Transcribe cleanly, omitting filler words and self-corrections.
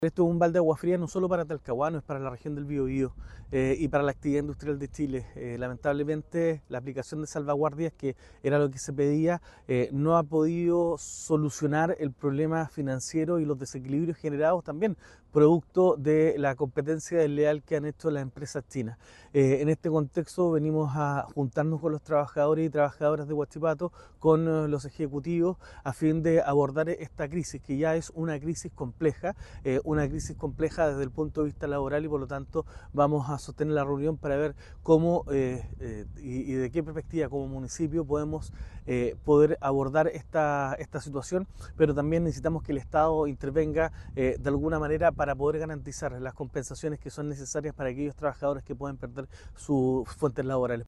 Esto es un balde de agua fría no solo para Talcahuano, es para la región del Biobío y para la actividad industrial de Chile. Lamentablemente la aplicación de salvaguardias, que era lo que se pedía, no ha podido solucionar el problema financiero y los desequilibrios generados también producto de la competencia desleal que han hecho las empresas chinas. En este contexto venimos a juntarnos con los trabajadores y trabajadoras de Huachipato, con los ejecutivos, a fin de abordar esta crisis, que ya es una crisis compleja desde el punto de vista laboral, y por lo tanto vamos a sostener la reunión para ver cómo y de qué perspectiva como municipio podemos poder abordar esta situación, pero también necesitamos que el Estado intervenga de alguna manera para poder garantizar las compensaciones que son necesarias para aquellos trabajadores que pueden perder sus fuentes laborales.